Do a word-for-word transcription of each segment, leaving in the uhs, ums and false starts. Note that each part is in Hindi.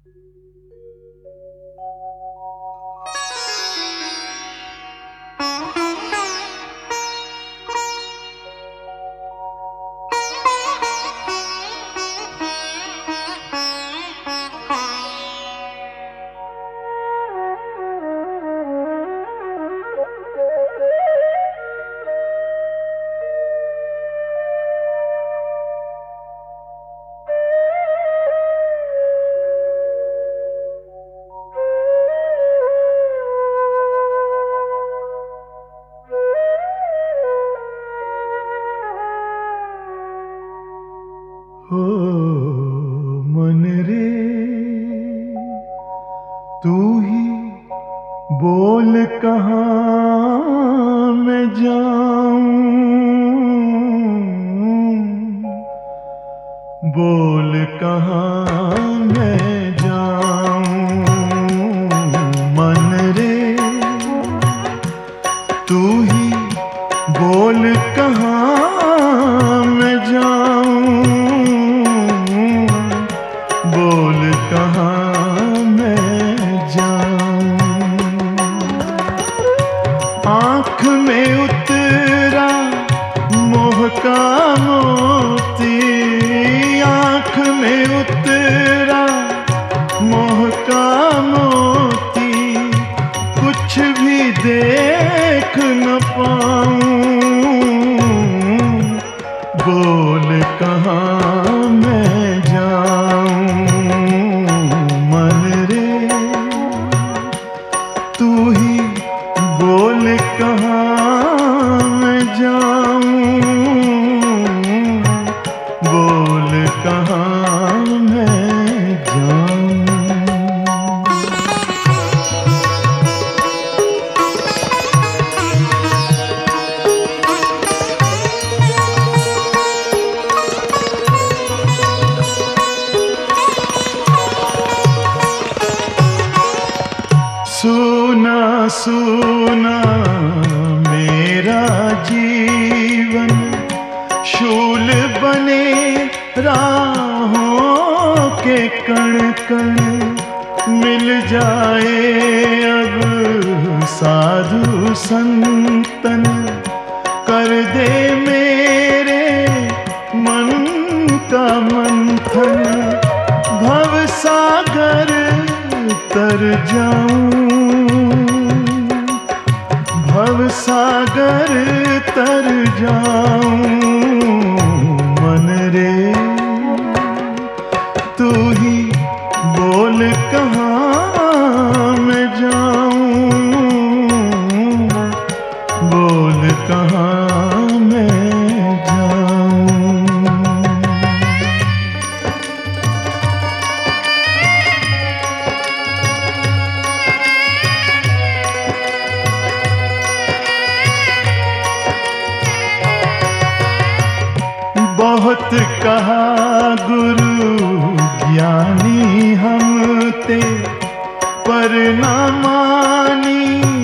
हो मन रे तू ही बोल कहाँ मैं जाऊं, बोल कहाँ मैं जाऊं। मन रे तू ही बोल कहाँ मैं जाऊं, बोल कहाँ मैं जाऊं। आँख में उतरा मोह का मोती, आँख में उतरा मोह का मोती, कुछ भी देख न पाऊं, बोल कहाँ मैं जाऊं। मन रे तू ही बोल कहाँ मैं जाऊं, बोल कहाँ मैं जाऊं। सूना सूना मेरा जीवन, शूल बने राहों के कण कण, मिल जाए अब साधु संतन, कर दे मेरे मन का मंथन, भव सागर तर जाऊं, भव सागर तर जाऊं। मन रे तू ही बोल कहाँ मैं जाऊं, बोल कहाँ मैं जाऊं। बहुत कहा गुरु ज्ञानी हम ते, पर ना मानी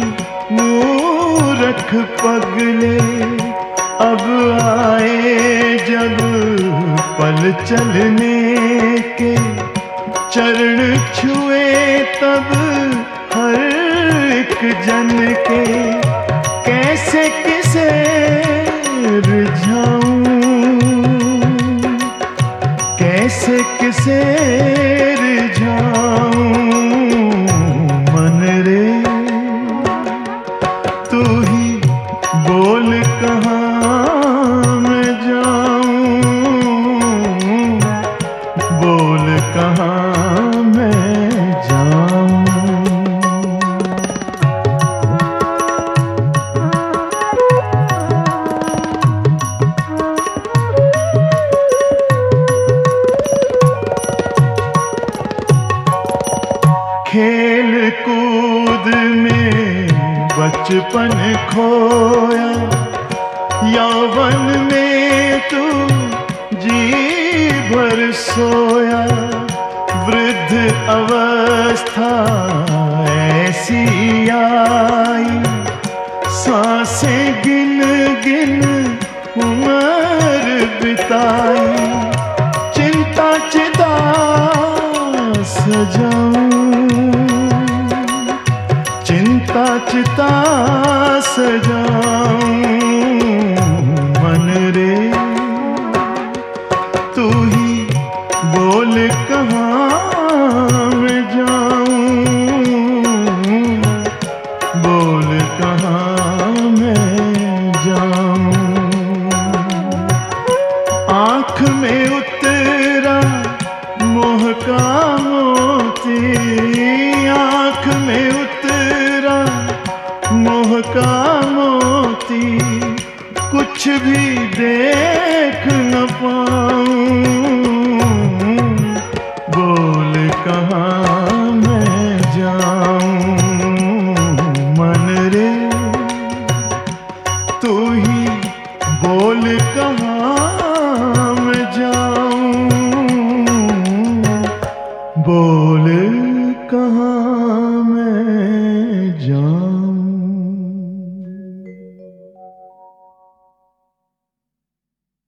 मूरख पगले, अब आए जब पल चलने के, चरण छुए तब हर एक जन के, कैसे किसे रिझाऊं, कैसे किसे रिझाऊं। मन रे तू ही बोल कहाँ मैं जाऊं, बोल कहाँ मैं जाऊं। खेल कूद में बचपन खोया, यौवन में तू जी भर सोया, वृद्ध अवस्था ऐसी आई, सांसें गिन गिन उम्र बिताई, चिंता चिदास सजाऊं, चिंता चिता सजाऊं। मन रे तू ही बोल कहाँ मैं जाऊं, बोल कहाँ मैं जाऊं। आँख में उतरा मोह का मोती, आँख में उतरा मोह का मोती, कुछ भी देख न पाऊं, बोल कहाँ मैं जाऊं। मन रे तू ही बोल कहाँ मैं जाऊं, बोल कहाँ